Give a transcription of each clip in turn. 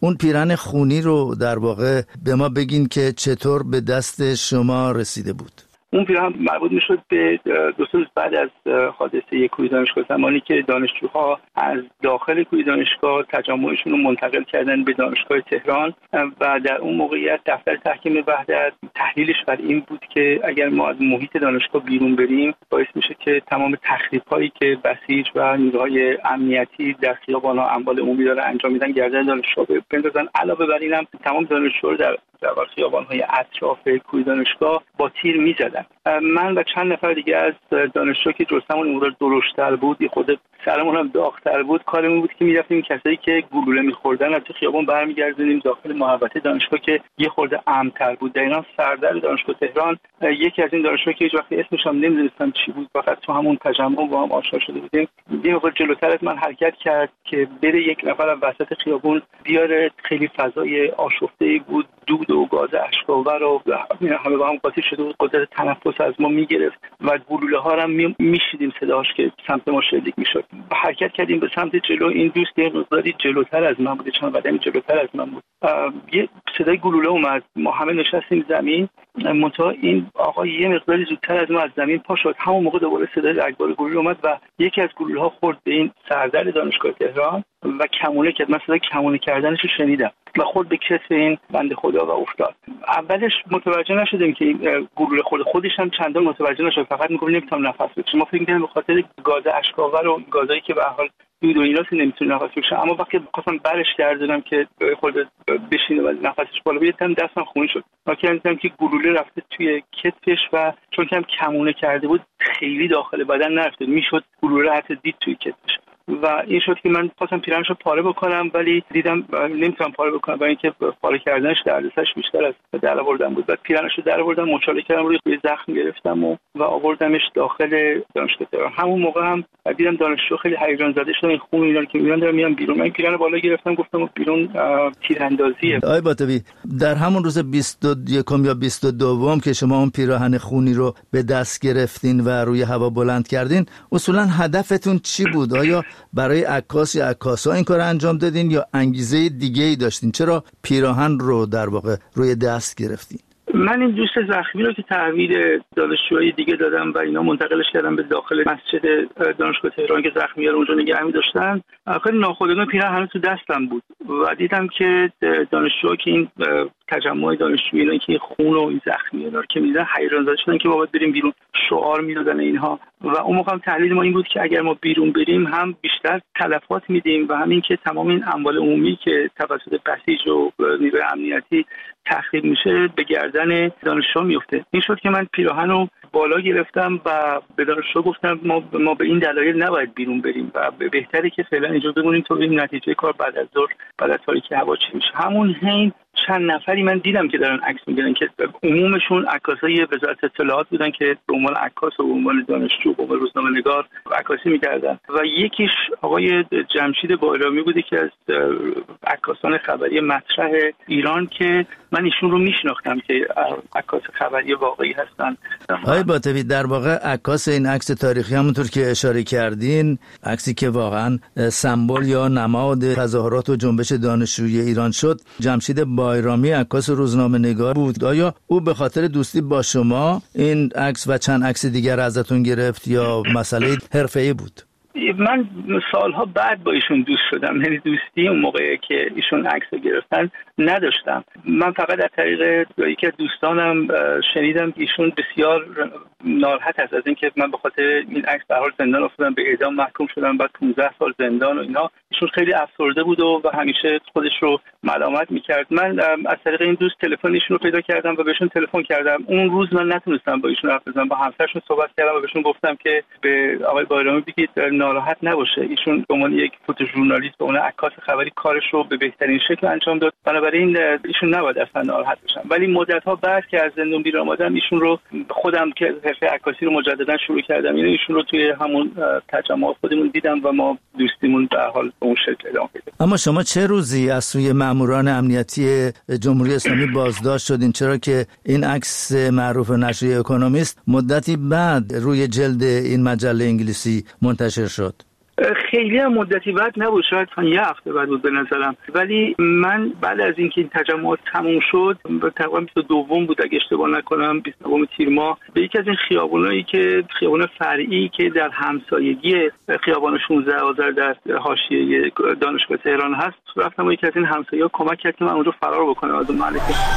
اون پیراهن خونی رو در واقع به ما بگین که چطور به دست شما رسیده بود. اون پیراهن مربوط میشد به 2 روز بعد از حادثه کوی دانشگاه، زمانی که دانشجوها از داخل کوی دانشگاه تجمعشون رو منتقل کردن به دانشگاه تهران و در اون موقعیت دفتر تحکیم وحدت تحلیلش بر این بود که اگر ما از محیط دانشگاه بیرون بریم باعث میشه که تمام تخریب‌هایی که بسیج و نیروهای امنیتی در خیابان‌ها اموال عمومی داره انجام میدن گردن دانشجوها بندازن. علاوه بر اینم تمام دانشجوها در خیابان‌های اطراف کوی دانشگاه با تیر می‌زدن. من و چند نفر دیگه از دانشجو که جسممون مقدار درشت‌تر بود، خود سرمون هم داغ‌تر بود، کارمون بود که می‌رفتیم کسایی که گلوله می‌خوردن از خیابان برمیگردونیم داخل محوطه دانشگاه که یه خورده امن‌تر بود. در اینا سردر دانشگاه تهران یکی از این دانشجوها که هیچ وقت اسمش هم نمی‌دونستم چی بود، فقط تو همون تجمع با هم آشنا شده بودیم، یه مقدار جلوتر از من حرکت کرد که بره یک نفر از وسط خیابون بیاره. خیلی فضای آشفته‌ای بود، دود و گاز اشک‌آور و همه با هم قاطی شده بود، قدرت تنفس از ما میگرفت و گلوله ها رو میشیدیم صداش که سمت ما شلیک میشد. حرکت کردیم به سمت جلو. این دوست یه مقداری جلوتر از من بود، چند قدمی جلوتر از من بود. یه صدای گلوله اومد، ما همه نشستیم زمین. منتها این آقا یه مقداری زودتر از ما از زمین پا شد. همون موقع دوباره صدای رگبار گلوله اومد و یکی از گلوله ها خورد به این سردر دانشگاه تهران و کمونه کرد. من صدای کمونه کردنش رو شنیدم و خورد به کتف این بنده خدا و افتاد. اولش متوجه نشدیم که گلوله خورده، خودش هم چندان متوجه نشد، فقط میگفت نمیتونم نفس بکشم. ما فکر می‌کردیم به خاطر گاز اشک‌آور و گازایی که به هر حال دود و ایناست نمیتونه نفس بکشه. اما وقتی خواستم برش گردونم که خورده بشینه و نفسش بالا بیاد، دستم خونی شد. واقعا دیدم که گلوله رفته توی کتفش و چون که هم کمونه کرده بود خیلی داخل بدن نرفته، میشد گلوله حتی دید توی کتفش و این شد که من خواستم پیراهنشو پاره بکنم ولی دیدم نمیتونم پاره بکنم برای اینکه پاره کردنش دردسرش بیشتر از درآوردن بود. بعد پیراهنشو درآوردم، مچاله کردم، روی زخم گرفتم و آوردمش داخل دانشگاه تهران. همون موقع هم دیدم دانشجو خیلی هیجان زده شدن، خون اینا که میرن دارن میان بیرون. من پیراهن بالا گرفتم گفتم بیرون تیراندازیه. آقای باطبی، در همون روز 21 یا 22 که شما اون پیراهن خونی رو به دست گرفتین و روی هوا بلند کردین، اصولا هدفتون چی بود؟ آیا برای عکاس یا عکاسا این کار انجام دادین یا انگیزه دیگه‌ای داشتین؟ چرا پیراهن رو در واقع روی دست گرفتین؟ من این دوست زخمی رو که تحویل دانشجوهای دیگه دادم و اینا منتقلش کردم به داخل مسجد دانشگاه تهران که زخمی‌ها رو اونجا نگه می‌داشتن، خیلی ناخودآگاه پیراهن هنوز تو دستم بود و دیدم که دانشجوها که این تجمع دانشجویی اینا که خون و این زخمی‌ها رو که می‌دیدن حیران زده شدن که ما باید بریم بیرون، شعار می‌دادن اینها. و اون موقع هم تحلیل ما این بود که اگر ما بیرون بریم هم بیشتر تلفات میدیم و همین که تمام این اموال عمومی که توسط بسیج و نیروی امنیتی تخریب میشه به گردن دانشجو میفته. این شد که من پیراهن رو بالا گرفتم و به دانشجو گفتم ما به این دلایل نباید بیرون بریم و بهتره که فعلا اینجا بمونیم تا ببینیم نتیجه کار بعد از ظهر، بعد از تاریکی هوا چی میشه. همون حین چند نفری من دیدم که دارن عکس میگیرن که عمومشون عکاسای وزارت اطلاعات بودن که به عنوان عکاس و به عنوان دانشجو به عنوان روزنامه‌نگار عکاسی میکردن و یکیش آقای جمشید بایرامی بوده که از عکاسان خبری مطرح ایران که من ایشون رو میشناختم که عکاس خبری واقعی هستن. آقای باطبی، در واقع عکاس این عکس تاریخی همونطور که اشاره کردین، عکسی که واقعا سمبل یا نماد تظاهرات و جنبش دانشجویی ایران شد، جمشید بایرامی عکاس روزنامه‌نگار بود. آیا او به خاطر دوستی با شما این عکس و چند عکس دیگر ازتون گرفت یا مسئله حرفه‌ای بود؟ من سالها بعد با ایشون دوست شدم، یعنی دوستی اون موقعی که ایشون عکس رو گرفتن نداشتم. من فقط از طریق یکی از دوستانم شنیدم که ایشون بسیار ناراحت است از اینکه من به خاطر این عکس به حال زندان افتادم، به اعدام محکوم شدم، بعد 15 سال زندان و اینا. ایشون خیلی افسرده بود و همیشه خودش رو ملامت میکرد. من از طریق این دوست تلفن ایشون رو پیدا کردم و بهشون تلفن کردم. اون روز من نتونستم با ایشون حرف بزنم، با همسرشون صحبت کردم و بهشون گفتم که به آقای بایرامی بگید ناراحت نباشه. ایشون به عنوان یک فوتوژورنالیست و اون عکاس خبری کارش رو به بهترین شکل انجام داد، بنابراین ایشون نباید اصلا ناراحت بشن. ولی مدت‌ها بعد که از زندان بیرون آمدم ایشون رو خودم که حرفه عکاسی رو مجددا شروع کردم، یعنی ایشون رو توی همون تجمع خودمون دیدم و ما دوستیمون به حال به اون شکل ادامه پیدا. اما شما چه روزی از سوی ماموران امنیتی جمهوری اسلامی بازداشت شدین؟ چرا که این عکس معروف نشریه اکونومیست مدتی بعد روی جلد این مجله انگلیسی منتشر شد؟ خیلی هم مدتی بعد نبود، شاید یه هفته بعد بود به نظرم، ولی من بعد از اینکه این تجمعات تموم شد تقریبا 22 بود اگه اشتباه نکنم، 29 تیر ماه، به یکی از این خیابونایی که خیابون فرعی که در همسایگی خیابان 16 آذر در حاشیه دانشگاه تهران هست رفتم و یکی از این همسایه‌ها کمک کرد که من اونجا فرار بکنم از اون محله.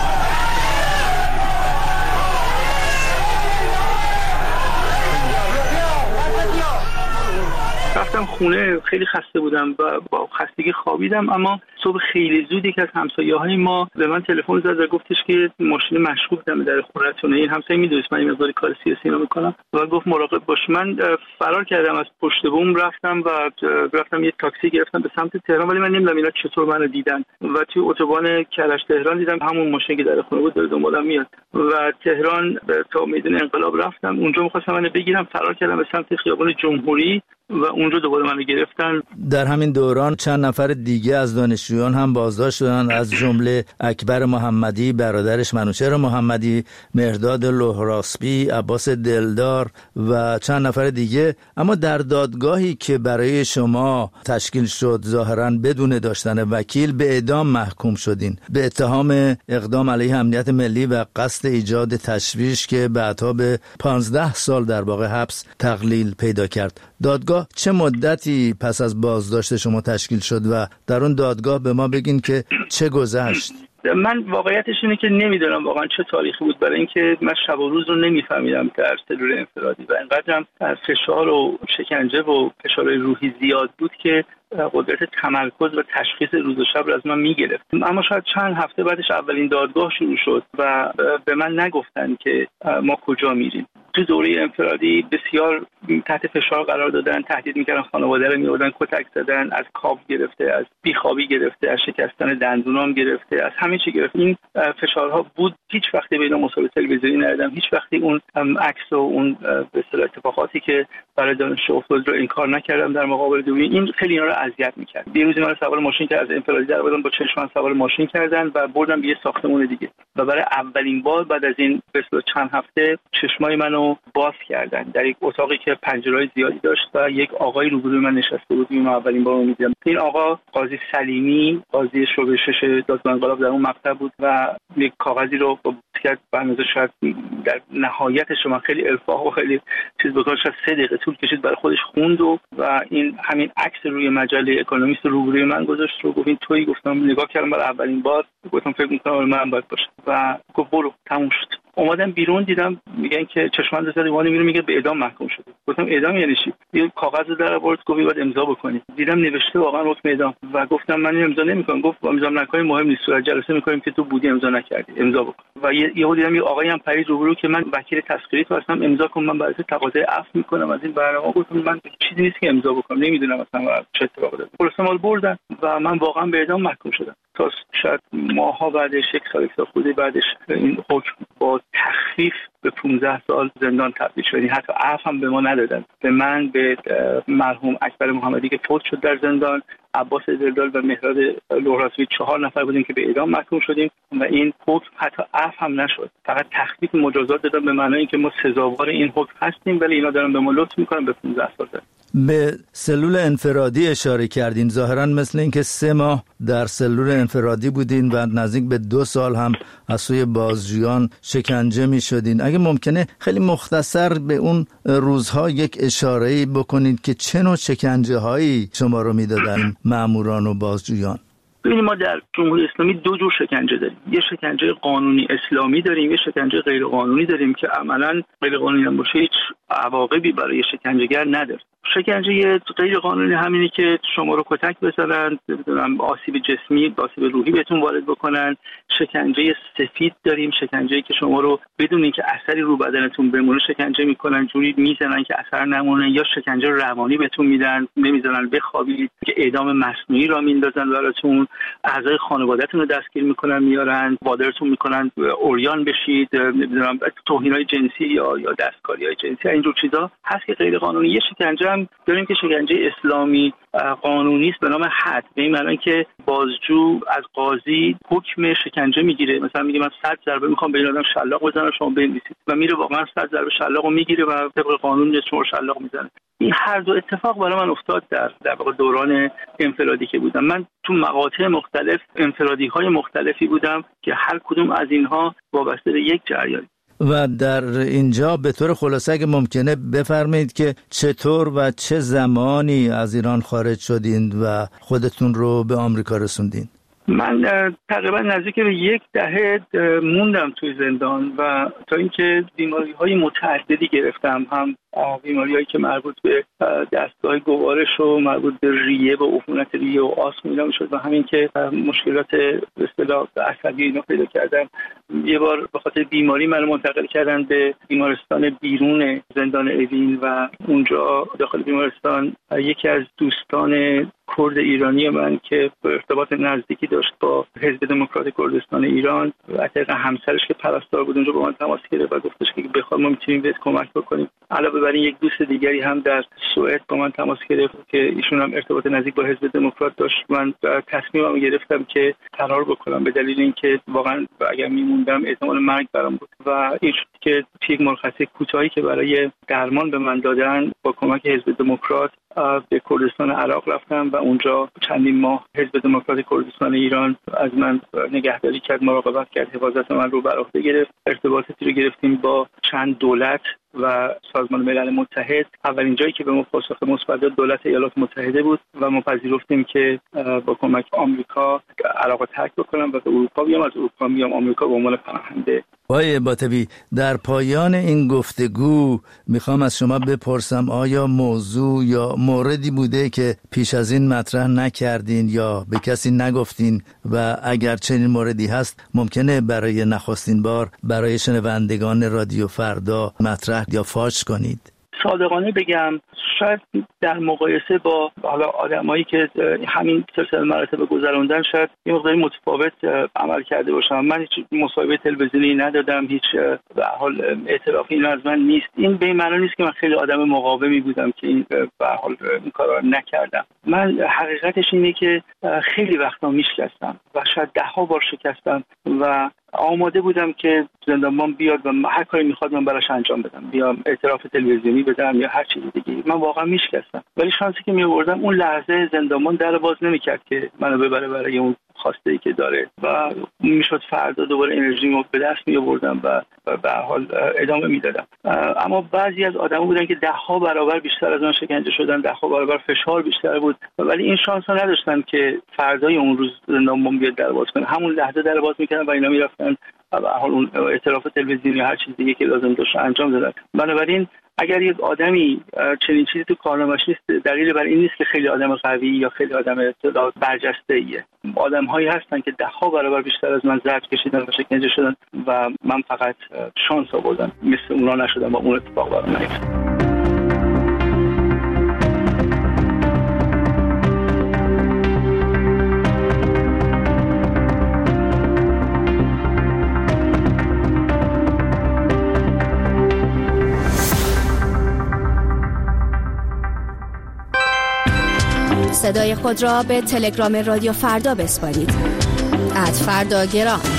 رفتم خونه، خیلی خسته بودم و با خستگی خوابیدم، اما صبح خیلی زود یک از همسایه‌های ما به من تلفن زد و گفتش که ماشین مشکوک دم در خونه‌تونه. این همسایه می‌دونست من این مقدار کار سیاسی رو می‌کنم و گفت مراقب باش. من فرار کردم از پشت بوم، رفتم یه تاکسی گرفتم به سمت تهران، ولی من نمی‌دونم اینا چطور منو دیدن و توی اتوبان کرج تهران دیدم همون ماشین که در خونه بود داره دنبالم میاد و تهران تا میدون انقلاب رفتم. اونجا می‌خواستم منو بگیرم، فرار کردم به سمت خیابان جمهوری و اونجا دوباره منو گرفتن. در همین دوران چند نفر دیگه از دانشجویان هم بازداشت شدن، از جمله اکبر محمدی، برادرش منوچهر محمدی، مهرداد لهراسبی، عباس دلدار و چند نفر دیگه. اما در دادگاهی که برای شما تشکیل شد ظاهراً بدون داشتن وکیل به اعدام محکوم شدین به اتهام اقدام علیه امنیت ملی و قصد ایجاد تشویش که بعدها به 15 سال در واقع حبس تقلیل پیدا کرد. دادگاه چه مدتی پس از بازداشت شما تشکیل شد و در اون دادگاه به ما بگین که چه گذشت؟ من واقعیتش اینه که نمیدونم واقعا چه تاریخی بود، برای اینکه من شب و روز رو نمیفهمیدم در سلول انفرادی و اینقدرم فشار و شکنجه و فشار روحی زیاد بود که قدرت تمرکز و تشخیص روز و شب رو از من میگرفت. اما شاید چند هفته بعدش اولین دادگاه شروع شد و به من نگفتن که ما کجا میریم. تو دوره انفرادی بسیار تحت فشار قرار دادن، تهدید میکردن، خانواده رو میوردن کتک زدن، از خواب گرفته، از بیخوابی گرفته، از شکستن دندونام گرفته، از همه چی گرفته. این فشارها بود. هیچ وقتی به اینا مصاحبه تلویزیونی ندادم، هیچ وقتی اون عکس و اون به اصطلاح اتفاقاتی که برای دانشجو افتاد رو انکار نکردم در مقابل دوربین. این خیلی اینا رو اذیت میکرد. یه روزی من سوار ماشین که از انفرادی در اومدم با چشمم سوار ماشین کردن و بردم به یه ساختمون دیگه و برای اولین بار بعد از این به اصطلاح چند هفته چشمای منو باز کردن در یک اتاقی که پنجره‌های زیادی داشت و یک آقای روبروی من نشسته بود. اینو اولین بار می‌دیدم. این آقا قاضی سلیمی، قاضی شعبه 6 دادگاه انقلاب در اون مقطع بود و یک کاغذی رو با کرد برنامه شاید در نهایت شما خیلی الفاح و خیلی چیز بکنه، شاید 3 دقیقه طول کشید برای خودش خوند و این همین عکس روی مجله اکونومیست روبروی من گذاشت رو گفت این تویی. گفتم نگاه کردم برای اولین بار، گفتم فکر می‌کنم من باید باشه و گفت برو تموم شد. اومدم بیرون دیدم میگن که چشمان زده اومد میره میگه به اعدام محکوم شده. گفتم اعدام یعنی چی؟ یه کاغذ در آورد گفت باید امضا بکنی. دیدم نوشته واقعا حکم اعدام و گفتم من امضا نمیکنم. گفت امضا نکنی مهم نیست، صورت جلسه میکنیم که تو بودی امضا نکردی، امضا بکن. و یهو دیدم یه آقایی هم پرید روبرو که من وکیل تسخیری تو هستم، امضا کن من برات تقاضای عفو میکنم از این برنامه. گفتم من چیزی نیست که امضا بکنم، نمیدونم اصلا چه اتفاقی افتاد. پلیس مال بردن و من واقعا به اعدام محکوم شدم. تا شاید ماها بعدش یک سال خورده بعدش این حکم با تخفیف به 15 سال زندان تبدیل شد. حتی عفو هم به ما ندادن. به من، به مرحوم اکبر محمدی که فوت شد در زندان، عباس دلدار و مهرداد لهراسبی 4 نفر بودیم که به اعدام محکوم شدیم و این حکم حتی عفو هم نشد. فقط تخفیف مجازات دادن به معنای اینکه ما سزاوار این حکم هستیم، ولی اینا دارن به ما لطف میکنن به 15 سال. به سلول انفرادی اشاره کردین. ظاهراً مثل اینکه 3 ماه در سلول انفرادی بودین و نزدیک به 2 سال هم از سوی بازجویان شکنجه می شدین. اگه ممکنه خیلی مختصر به اون روزها یک اشاره‌ای بکنید که چه نوع شکنجه هایی شما رو می دادن ماموران و بازجویان؟ ببینید ما در جمهوری اسلامی 2 جور شکنجه داریم. یه شکنجه قانونی اسلامی داریم، یه شکنجه غیر قانونی داریم که عملاً غیر قانونی هم باشه هیچ عواقبی برای شکنجهگر نداره. شکنجه غیر قانونی همینی که شما رو کتک بزنن، نمیدونم آسیب جسمی، آسیب روحی بهتون وارد بکنن. شکنجه سفید داریم، شکنجه‌ای که شما رو بدون اینکه اثری رو بدنتون بمونه شکنجه میکنن، جوری میزنن که اثر نمونه، یا شکنجه روانی بهتون میدن، نمیذارن بخوابید، که اعدام مصنوعی را میندازن براتون، اعضای خانواده‌تون رو دستگیر میکنن میارن، وادارتون میکنن عریان بشید، نمیدونم توهین‌های جنسی یا دستکاری‌های جنسی، اینجور چیزا هست که غیر قانونی. یه شکنجه هم داریم که شکنجه اسلامی قانونی است به نام حد، به این معنی که بازجو از قاضی حکم شکنجه شکنجه میگیره، مثلا میگه من 100 ضربه میخوام به این آدم شلاق بزنم شما بنویسید و میره واقعا 100 ضربه شلاقو میگیره و طبق قانون شما شلاق میزنه. این هر دو اتفاق برای من افتاد در واقع دوران انفرادی که بودم. من تو مقاطع مختلف انفرادی‌های مختلفی بودم که هر کدوم از اینها وابسته به یک جریان. و در اینجا به طور خلاصه اگه ممکنه بفرمایید که چطور و چه زمانی از ایران خارج شدین و خودتون رو به آمریکا رسوندین؟ من تقریبا نزدیک به 10 دهه موندم توی زندان و تا اینکه بیماری‌های متعددی گرفتم، هم بیماری‌هایی که مربوط به دستگاه گوارش و مربوط به ریه و عفونت ریه و آسم اینا میشد و همین که مشکلات به اصطلاح عصبی اینا پیدا کردم. یه بار به خاطر بیماری منو منتقل کردن به بیمارستان بیرون زندان اوین و اونجا داخل بیمارستان یکی از دوستان کرد ایرانی من که ارتباط نزدیکی داشت با حزب دموکرات کردستان ایران و طبق همسرش که پرستار بود اونجا با من تماس گرفت و گفتش که بخوام ما میتونیم بهت کمک بکنیم. علاوه بر این یک دوست دیگری هم در سوئد با من تماس گرفت که ایشون هم ارتباط نزدیک با حزب دموکرات داشت. من تصمیمم گرفتم که فرار بکنم به دلیل اینکه واقعا اگر میموندم احتمال مرگ برام بود و این شد که یک مرخصی کوتاهی که برای درمان به من دادن با کمک حزب دموکرات به کردستان عراق رفتم و اونجا چندین ماه حزب دموکرات کردستان ایران از من نگهداری کرد، مراقبت کرد، حفاظت من رو بر عهده گرفت. ارتباطاتی رو گرفتیم با چند دولت و سازمان ملل متحد. اولین جایی که به ما پاسخ مثبت داد دولت ایالات متحده بود و ما پذیرفتیم که با کمک آمریکا عراق رو ترک بکنم و به اروپا بیام، از اروپا بیام آمریکا به عنوان پناهنده. آقای باطبی، در پایان این گفتگو میخوام از شما بپرسم آیا موضوع یا موردی بوده که پیش از این مطرح نکردین یا به کسی نگفتین و اگر چنین موردی هست ممکنه برای نخستین بار برای شنوندگان رادیو فردا مطرح یا فاش کنید؟ صادقانه بگم شاید در مقایسه با حالا آدمایی که همین سلسله مراتب گذروندن شاید یه مقداری متفاوت عمل کرده باشم. من هیچ مصاحبه تلویزیونی ندادم، هیچ به حال اعترافی این از من نیست. این به این معنی نیست که من خیلی آدم مقاومی بودم که این به حال این کارا نکردم. من حقیقتش اینه که خیلی وقتا میشکستم و شاید 10 بار شکستم و آماده بودم که زندانبان بیاد و هر کاری میخواد من براش انجام بدم، بیام اعتراف تلویزیونی بدم یا هر چیز دیگه. من واقعا میشکستم، ولی شانسی که میآوردم اون لحظه زندانبان در باز نمیکرد که منو ببره برای اون خواسته‌ای که داره و میشد فردا دوباره انرژیمو به دست میآوردم و به هر حال ادامه میدادم. اما بعضی از آدما بودن که 10 برابر بیشتر از من شکنجه شدن، 10 برابر فشار بیشتر بود، ولی این شانس رو نداشتن که فردای اون روز زندانبان بیاد در باز کنه. همون لحظه در باز میکردن و اینا میرفتن و به هر حال اون اعتراف تلویزیونی هر چیز دیگه که لازم داشت انجام دادن. بنابراین اگر یک آدمی چنین چیزی تو کارنامه‌اش نیست، دلیل بر این نیست که خیلی آدم قوی یا خیلی آدم برجسته‌ایه. آدم‌هایی هستن که 10 برابر بیشتر از من ضرب کشیدن و شکنجه شدن و من فقط شانس آوردم مثل اونا نشدم و اون اتفاق برام نیفتاد. صدای خود را به تلگرام رادیو فردا بسپارید. @فرداگرام